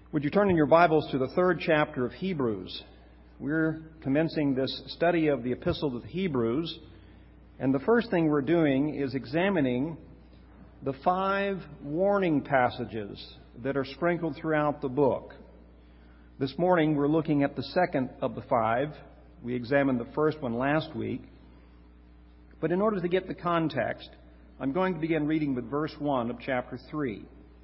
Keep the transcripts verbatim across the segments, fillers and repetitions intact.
Would you turn in your Bibles to the third chapter of Hebrews? We're commencing this study of the Epistle to the Hebrews, and the first thing we're doing is examining the five warning passages that are sprinkled throughout the book. This morning we're looking at the second of the five. We examined the first one last week. But in order to get the context, I'm going to begin reading with verse one of chapter three,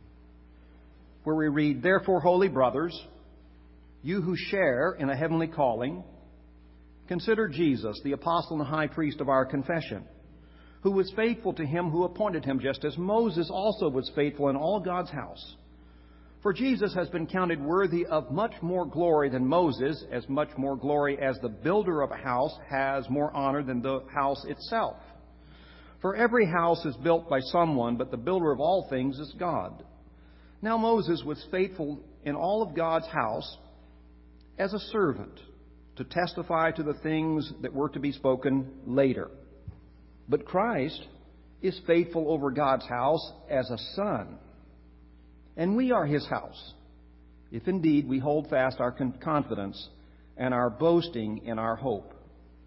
where we read, "Therefore, holy brothers, you who share in a heavenly calling, consider Jesus, the apostle and high priest of our confession, who was faithful to him who appointed him, just as Moses also was faithful in all God's house. For Jesus has been counted worthy of much more glory than Moses, as much more glory as the builder of a house has more honor than the house itself. For every house is built by someone, but the builder of all things is God. Now Moses was faithful in all of God's house as a servant to testify to the things that were to be spoken later. But Christ is faithful over God's house as a son. And we are his house, if indeed we hold fast our confidence and our boasting in our hope.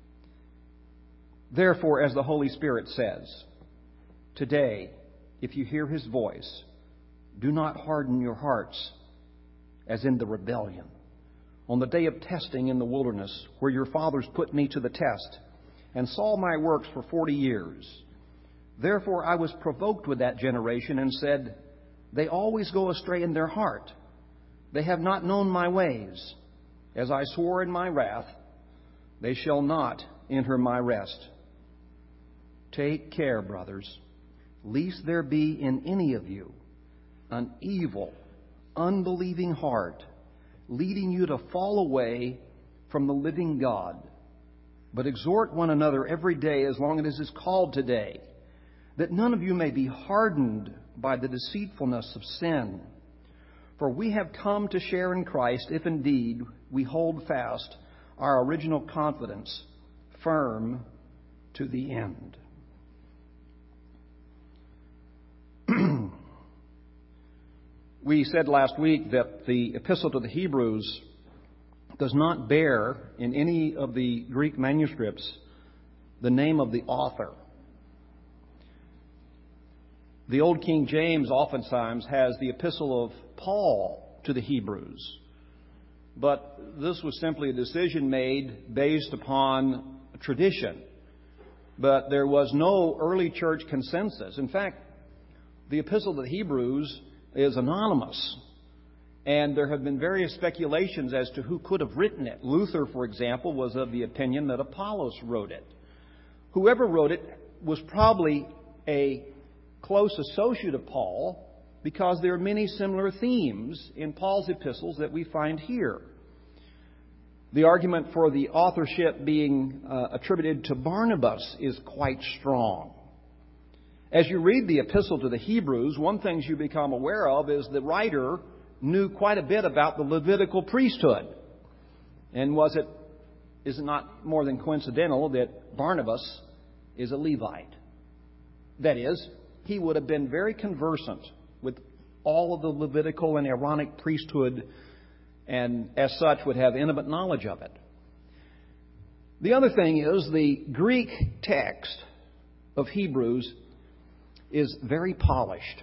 Therefore, as the Holy Spirit says, today, if you hear his voice, do not harden your hearts as in the rebellion, on the day of testing in the wilderness, where your fathers put me to the test and saw my works for forty years. Therefore I was provoked with that generation and said, they always go astray in their heart. They have not known my ways. As I swore in my wrath, they shall not enter my rest. Take care, brothers, lest there be in any of you an evil, unbelieving heart, leading you to fall away from the living God. But exhort one another every day, as long as it is called today, that none of you may be hardened by the deceitfulness of sin. For we have come to share in Christ, if indeed we hold fast our original confidence firm to the end." We said last week that the Epistle to the Hebrews does not bear in any of the Greek manuscripts the name of the author. The Old King James oftentimes has the Epistle of Paul to the Hebrews. But this was simply a decision made based upon tradition. But there was no early church consensus. In fact, the Epistle to the Hebrews is anonymous. And there have been various speculations as to who could have written it. Luther, for example, was of the opinion that Apollos wrote it. Whoever wrote it was probably a close associate of Paul, because there are many similar themes in Paul's epistles that we find here. The argument for the authorship being uh, attributed to Barnabas is quite strong. As you read the Epistle to the Hebrews, one thing you become aware of is the writer knew quite a bit about the Levitical priesthood. And was it, is it not more than coincidental that Barnabas is a Levite? That is, he would have been very conversant with all of the Levitical and Aaronic priesthood, and as such would have intimate knowledge of it. The other thing is the Greek text of Hebrews is very polished.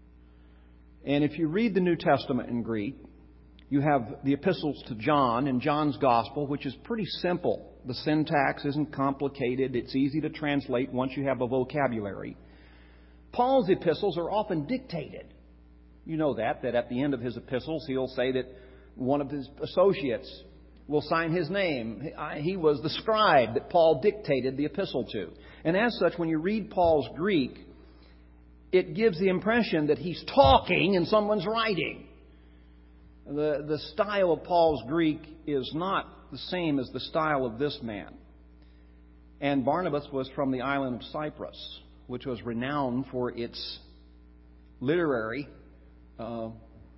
And if you read the New Testament in Greek, you have the epistles to John and John's Gospel, which is pretty simple. The syntax isn't complicated. It's easy to translate once you have a vocabulary. Paul's epistles are often dictated. You know that, that at the end of his epistles, he'll say that one of his associates will sign his name. He was the scribe that Paul dictated the epistle to. And as such, when you read Paul's Greek, it gives the impression that he's talking and someone's writing. The, the style of Paul's Greek is not the same as the style of this man. And Barnabas was from the island of Cyprus, which was renowned for its literary uh,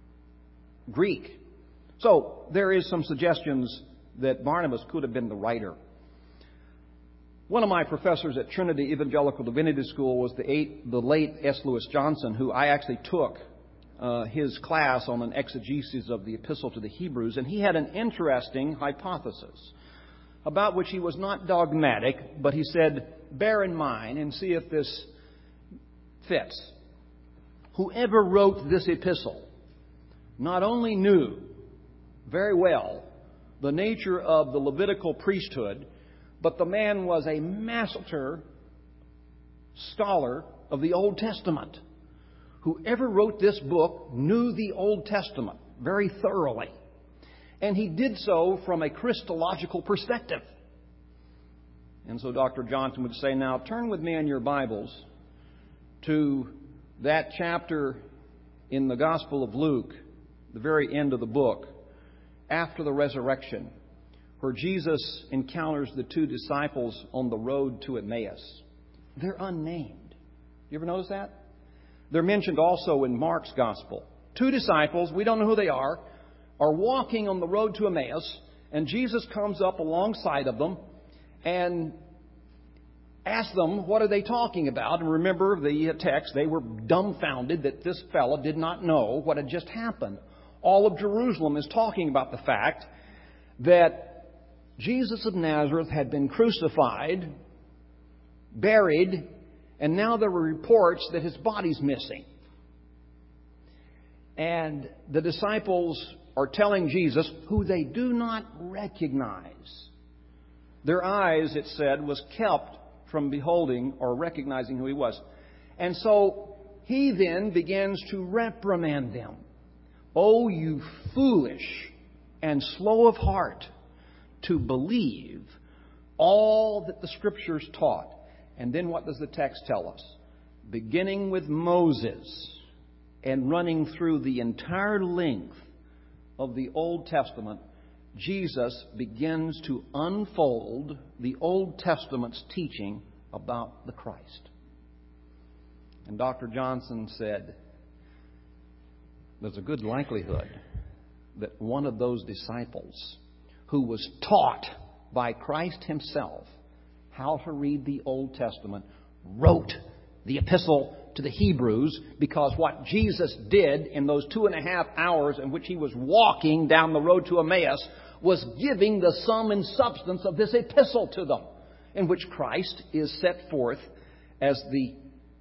Greek. So there is some suggestions that Barnabas could have been the writer. One of my professors at Trinity Evangelical Divinity School was the, eight, the late S. Lewis Johnson, who I actually took uh, his class on an exegesis of the Epistle to the Hebrews, and he had an interesting hypothesis about which he was not dogmatic, but he said, bear in mind and see if this fits. Whoever wrote this epistle not only knew very well the nature of the Levitical priesthood, but the man was a master scholar of the Old Testament. Whoever wrote this book knew the Old Testament very thoroughly. And he did so from a Christological perspective. And so Doctor Johnson would say, now turn with me in your Bibles to that chapter in the Gospel of Luke, the very end of the book, after the resurrection, where Jesus encounters the two disciples on the road to Emmaus. They're unnamed. You ever notice that? They're mentioned also in Mark's Gospel. Two disciples, we don't know who they are, are walking on the road to Emmaus, and Jesus comes up alongside of them and asks them, what are they talking about? And remember the text, they were dumbfounded that this fellow did not know what had just happened. All of Jerusalem is talking about the fact that Jesus of Nazareth had been crucified, buried, and now there were reports that his body's missing. And the disciples are telling Jesus, who they do not recognize. Their eyes, it said, was kept from beholding or recognizing who he was. And so he then begins to reprimand them. Oh, you foolish and slow of heart to believe all that the Scriptures taught. And then what does the text tell us? Beginning with Moses and running through the entire length of the Old Testament, Jesus begins to unfold the Old Testament's teaching about the Christ. And Doctor Johnson said, there's a good likelihood that one of those disciples who was taught by Christ himself how to read the Old Testament wrote the epistle to the Hebrews, because what Jesus did in those two and a half hours in which he was walking down the road to Emmaus was giving the sum and substance of this epistle to them, in which Christ is set forth as the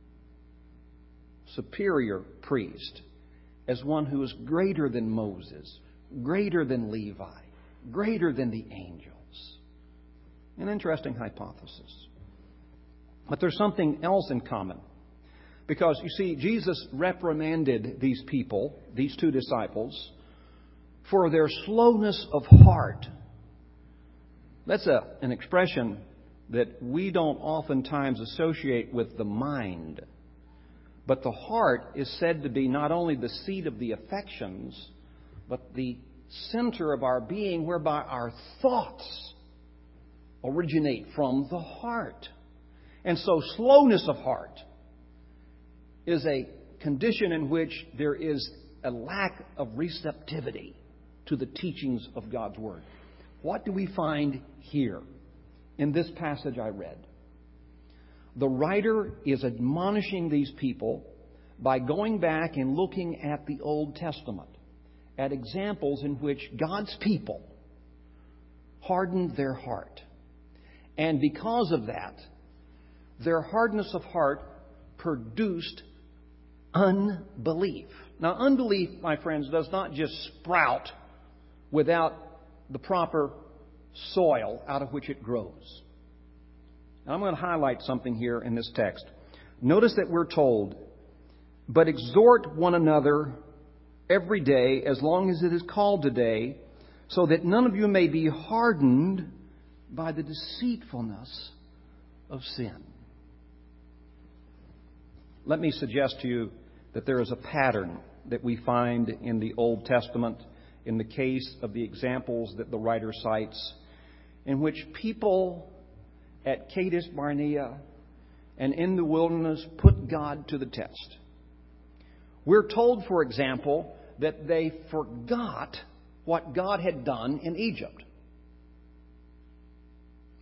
superior priest, as one who is greater than Moses, greater than Levi, greater than the angels. An interesting hypothesis. But there's something else in common. Because, you see, Jesus reprimanded these people, these two disciples, for their slowness of heart. That's a, an expression that we don't oftentimes associate with the mind. But the heart is said to be not only the seat of the affections, but the center of our being, whereby our thoughts originate from the heart. And so slowness of heart is a condition in which there is a lack of receptivity to the teachings of God's Word. What do we find here in this passage I read? The writer is admonishing these people by going back and looking at the Old Testament, at examples in which God's people hardened their heart. And because of that, their hardness of heart produced unbelief. Now, unbelief, my friends, does not just sprout without the proper soil out of which it grows. Now, I'm going to highlight something here in this text. Notice that we're told, but exhort one another every day, as long as it is called today, so that none of you may be hardened by the deceitfulness of sin. Let me suggest to you that there is a pattern that we find in the Old Testament, in the case of the examples that the writer cites, in which people at Kadesh Barnea and in the wilderness put God to the test. We're told, for example, that they forgot what God had done in Egypt.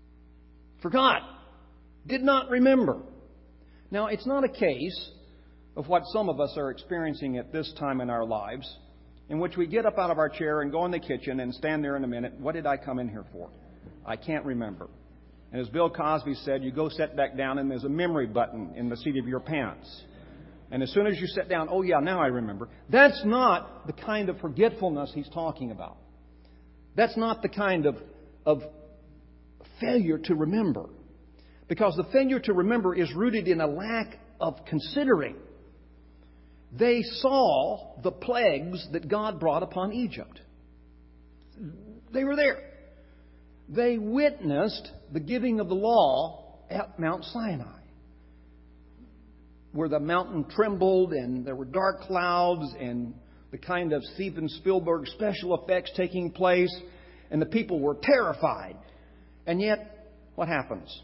Forgot. Did not remember. Now, it's not a case of what some of us are experiencing at this time in our lives, in which we get up out of our chair and go in the kitchen and stand there in a minute. What did I come in here for? I can't remember. And as Bill Cosby said, you go sit back down and there's a memory button in the seat of your pants. And as soon as you sit down, oh yeah, now I remember. That's not the kind of forgetfulness he's talking about. That's not the kind of, of failure to remember. Because the failure to remember is rooted in a lack of considering. They saw the plagues that God brought upon Egypt. They were there. They witnessed the giving of the law at Mount Sinai, where the mountain trembled and there were dark clouds and the kind of Steven Spielberg special effects taking place, and the people were terrified. And yet, what happens?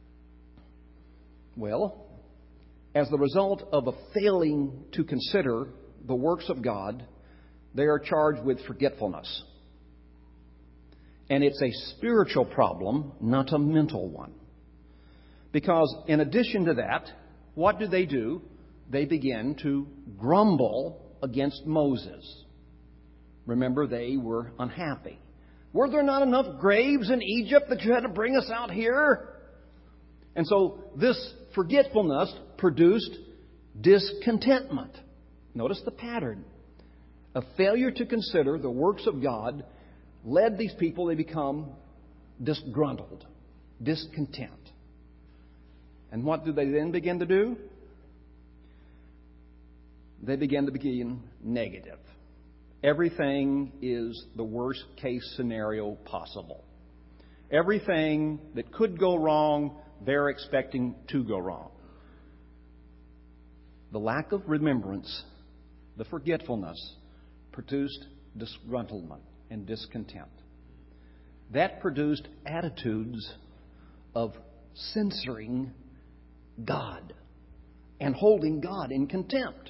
Well, as the result of a failing to consider the works of God, they are charged with forgetfulness. And it's a spiritual problem, not a mental one. Because in addition to that, what do they do? They begin to grumble against Moses. Remember, they were unhappy. Were there not enough graves in Egypt that you had to bring us out here? And so this forgetfulness produced discontentment. Notice the pattern. A failure to consider the works of God led these people to become disgruntled, discontent. And what do they then begin to do? They begin to begin negative. Everything is the worst case scenario possible. Everything that could go wrong, they're expecting to go wrong. The lack of remembrance, the forgetfulness, produced disgruntlement and discontent. That produced attitudes of censoring God and holding God in contempt.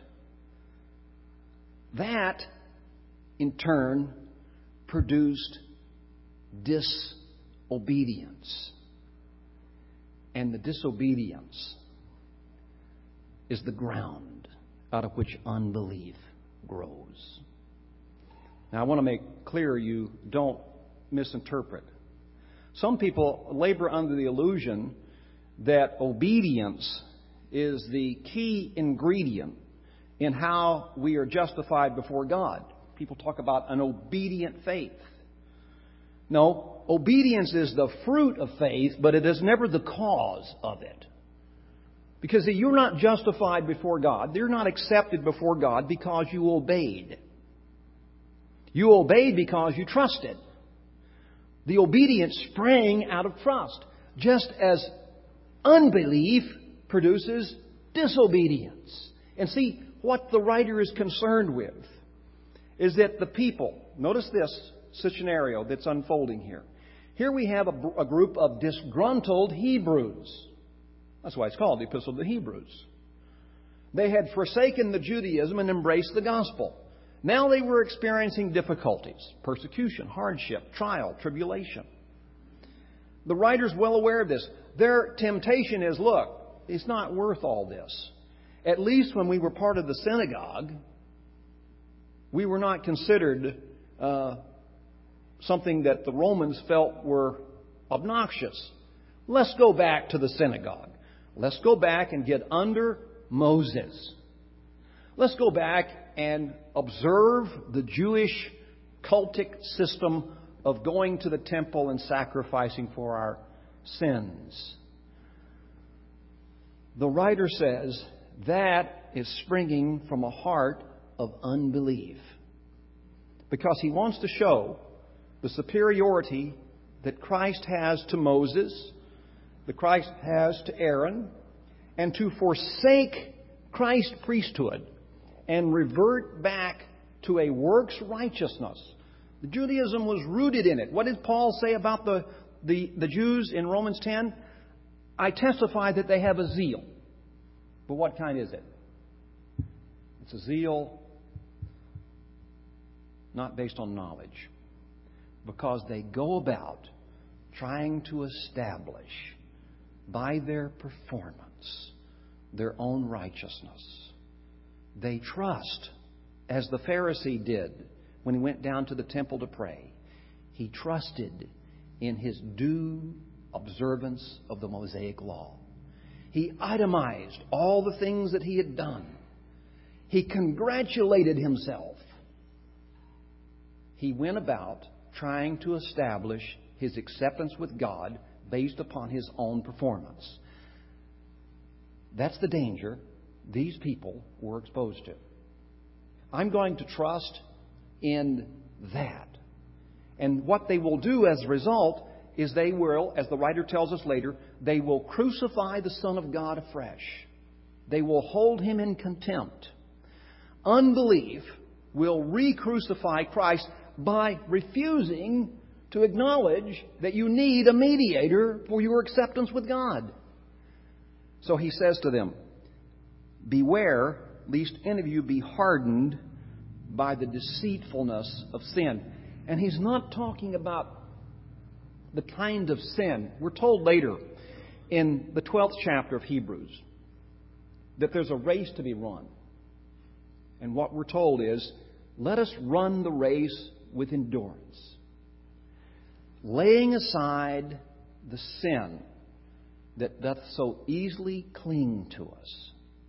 That, in turn, produced disobedience. And the disobedience is the ground out of which unbelief grows. Now, I want to make clear you don't misinterpret. Some people labor under the illusion that obedience is the key ingredient in how we are justified before God. People talk about an obedient faith. No, obedience is the fruit of faith, but it is never the cause of it. Because you're not justified before God, you're not accepted before God because you obeyed. You obeyed because you trusted. The obedience sprang out of trust, just as unbelief produces disobedience. And see, what the writer is concerned with is that the people, notice this scenario that's unfolding here. Here we have a, a group of disgruntled Hebrews. That's why it's called the Epistle to the Hebrews. They had forsaken the Judaism and embraced the gospel. Now they were experiencing difficulties, persecution, hardship, trial, tribulation. The writer's well aware of this. Their temptation is, look, it's not worth all this. At least when we were part of the synagogue, we were not considered uh, something that the Romans felt were obnoxious. Let's go back to the synagogue. Let's go back and get under Moses. Let's go back and observe the Jewish cultic system of going to the temple and sacrificing for our sins. The writer says that is springing from a heart of unbelief, because he wants to show the superiority that Christ has to Moses, that Christ has to Aaron, and to forsake Christ's priesthood and revert back to a works righteousness. The Judaism was rooted in it. What did Paul say about the, the, the Jews in Romans ten? I testify that they have a zeal. But what kind is it? It's a zeal not based on knowledge, because they go about trying to establish by their performance their own righteousness. They trust, as the Pharisee did when he went down to the temple to pray. He trusted in his due observance of the Mosaic law. He itemized all the things that he had done. He congratulated himself. He went about trying to establish his acceptance with God based upon his own performance. That's the danger these people were exposed to. I'm going to trust in that. And what they will do as a result is they will, as the writer tells us later, they will crucify the Son of God afresh. They will hold Him in contempt. Unbelief will re-crucify Christ by refusing to acknowledge that you need a mediator for your acceptance with God. So He says to them, beware lest any of you be hardened by the deceitfulness of sin. And He's not talking about the kind of sin. We're told later in the twelfth chapter of Hebrews that there's a race to be run. And what we're told is, let us run the race with endurance, laying aside the sin that doth so easily cling to us.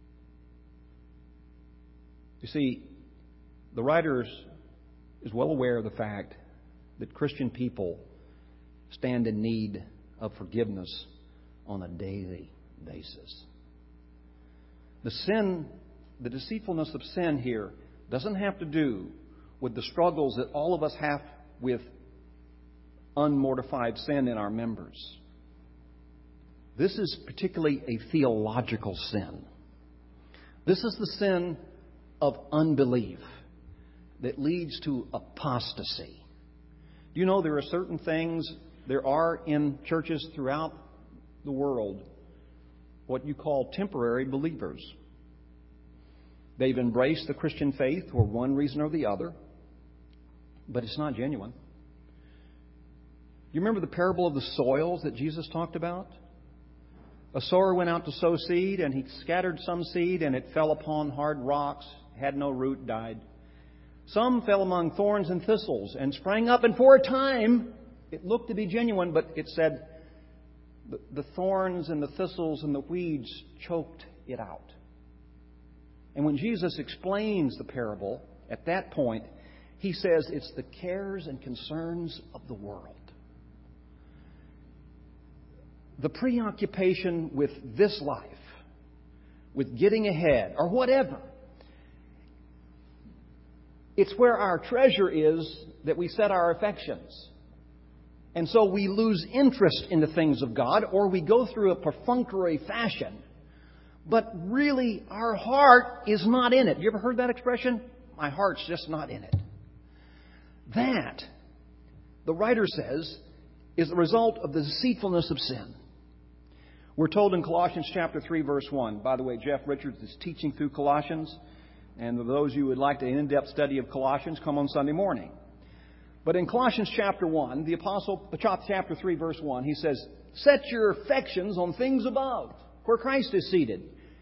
You see, the writer is well aware of the fact that Christian people stand in need of forgiveness on a daily basis. The sin, the deceitfulness of sin here doesn't have to do with the struggles that all of us have with unmortified sin in our members. This is particularly a theological sin. This is the sin of unbelief that leads to apostasy. Do you know there are certain things there are in churches throughout the world, what you call temporary believers? They've embraced the Christian faith for one reason or the other, but it's not genuine. You remember the parable of the soils that Jesus talked about? A sower went out to sow seed, and he scattered some seed, and it fell upon hard rocks, had no root, died. Some fell among thorns and thistles and sprang up, and for a time it looked to be genuine, but it said the, the thorns and the thistles and the weeds choked it out. And when Jesus explains the parable, at that point, He says it's the cares and concerns of the world. The preoccupation with this life, with getting ahead, or whatever. It's where our treasure is that we set our affections. And so we lose interest in the things of God, or we go through a perfunctory fashion. But really, our heart is not in it. You ever heard that expression? My heart's just not in it. That, the writer says, is the result of the deceitfulness of sin. We're told in Colossians chapter three, verse one. By the way, Jeff Richards is teaching through Colossians. And for those of you who would like an in-depth study of Colossians, come on Sunday morning. But in Colossians chapter one, the Apostle, chapter three, verse one, he says, set your affections on things above, where Christ is seated.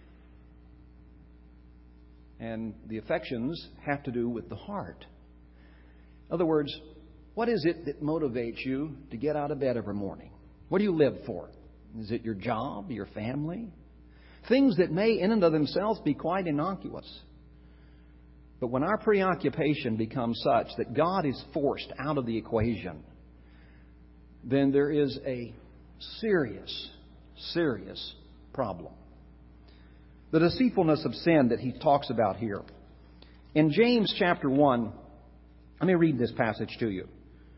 And the affections have to do with the heart. In other words, what is it that motivates you to get out of bed every morning? What do you live for? Is it your job, your family? Things that may in and of themselves be quite innocuous. But when our preoccupation becomes such that God is forced out of the equation, then there is a serious, serious problem. The deceitfulness of sin that he talks about here. In James chapter one, let me read this passage to you.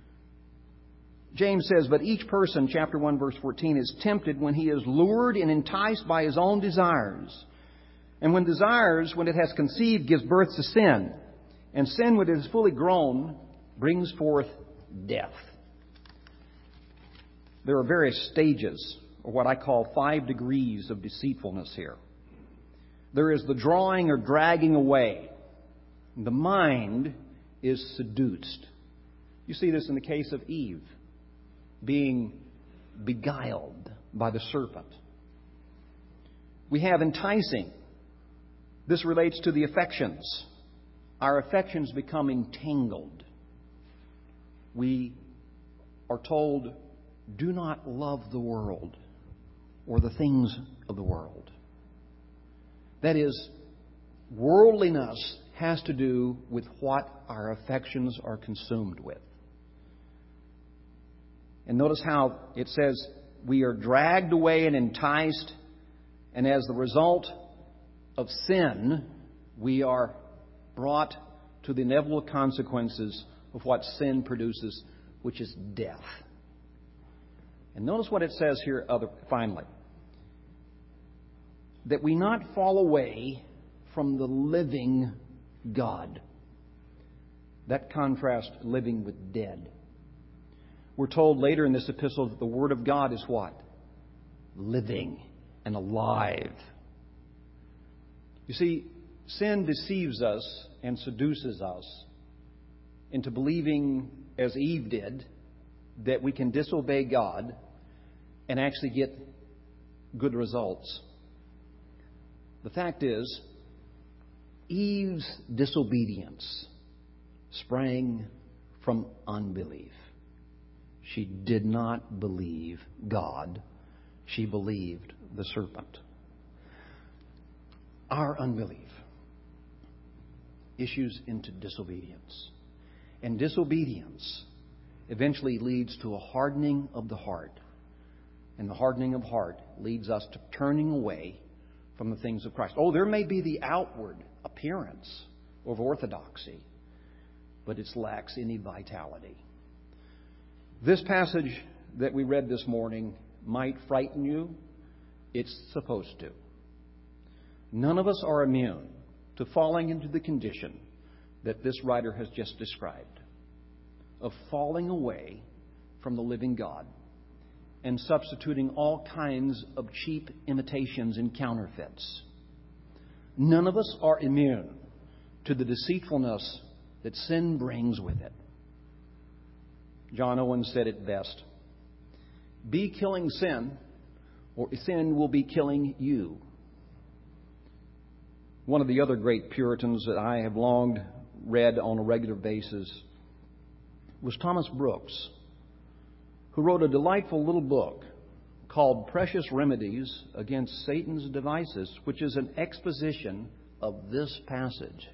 James says, but each person, chapter one, verse fourteen, is tempted when he is lured and enticed by his own desires. And when desires, when it has conceived, gives birth to sin. And sin, when it is fully grown, brings forth death. There are various stages, or what I call five degrees of deceitfulness here. There is the drawing or dragging away. The mind is seduced. You see this in the case of Eve, being beguiled by the serpent. We have enticing. This relates to the affections. Our affections become entangled. We are told, do not love the world or the things of the world. That is, worldliness has to do with what our affections are consumed with. And notice how it says we are dragged away and enticed, and as the result of sin, we are brought to the inevitable consequences of what sin produces, which is death. And notice what it says here other, finally. That we not fall away from the living God. That contrasts living with dead. We're told later in this epistle that the Word of God is what? Living and alive. You see, sin deceives us and seduces us into believing, as Eve did, that we can disobey God and actually get good results. The fact is, Eve's disobedience sprang from unbelief. She did not believe God. She believed the serpent. Our unbelief issues into disobedience. And disobedience eventually leads to a hardening of the heart. And the hardening of heart leads us to turning away from the things of Christ. Oh, there may be the outward appearance of orthodoxy, but it lacks any vitality. This passage that we read this morning might frighten you. It's supposed to. None of us are immune to falling into the condition that this writer has just described, of falling away from the living God and substituting all kinds of cheap imitations and counterfeits. None of us are immune to the deceitfulness that sin brings with it. John Owen said it best. Be killing sin, or sin will be killing you. One of the other great Puritans that I have long read on a regular basis was Thomas Brooks, who wrote a delightful little book called Precious Remedies Against Satan's Devices, which is an exposition of this passage.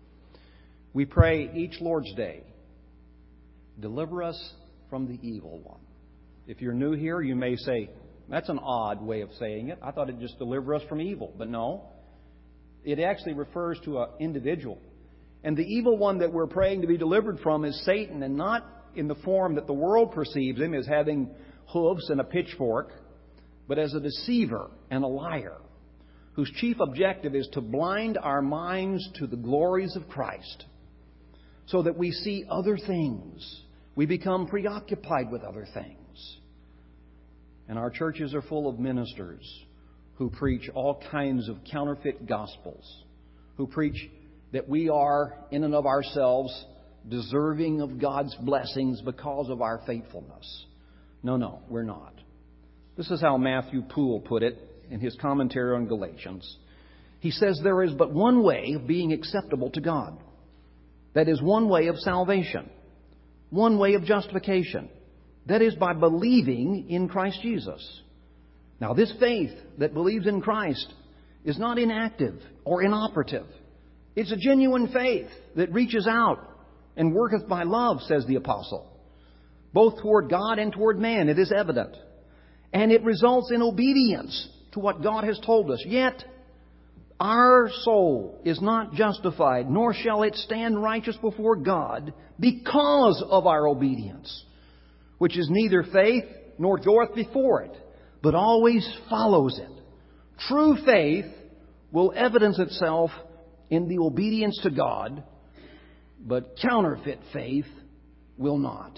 We pray each Lord's Day, deliver us from the evil one. If you're new here, you may say, that's an odd way of saying it. I thought it'd just deliver us from evil. But no, it actually refers to an individual. And the evil one that we're praying to be delivered from is Satan, and not in the form that the world perceives him as having hooves and a pitchfork, but as a deceiver and a liar, whose chief objective is to blind our minds to the glories of Christ, so that we see other things. We become preoccupied with other things. And our churches are full of ministers who preach all kinds of counterfeit gospels, who preach that we are, in and of ourselves, deserving of God's blessings because of our faithfulness. No, no, we're not. This is how Matthew Poole put it in his commentary on Galatians. He says there is but one way of being acceptable to God. That is one way of salvation. One way of justification. That is by believing in Christ Jesus. Now, this faith that believes in Christ is not inactive or inoperative. It's a genuine faith that reaches out and worketh by love, says the apostle. Both toward God and toward man, it is evident. And it results in obedience to what God has told us. Yet, our soul is not justified, nor shall it stand righteous before God because of our obedience, which is neither faith nor goeth before it, but always follows it. True faith will evidence itself in the obedience to God, but counterfeit faith will not.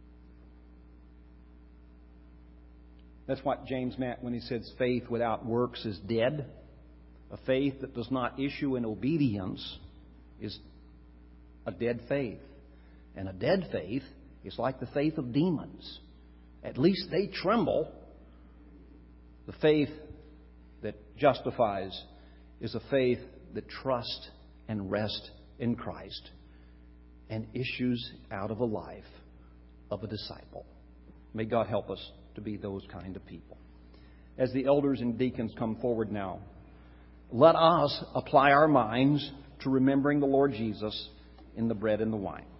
That's what James meant when he says faith without works is dead. A faith that does not issue in obedience is a dead faith. And a dead faith is like the faith of demons. At least they tremble. The faith that justifies is a faith that trust and rest in Christ and issues out of a life of a disciple. May God help us to be those kind of people. As the elders and deacons come forward now, let us apply our minds to remembering the Lord Jesus in the bread and the wine.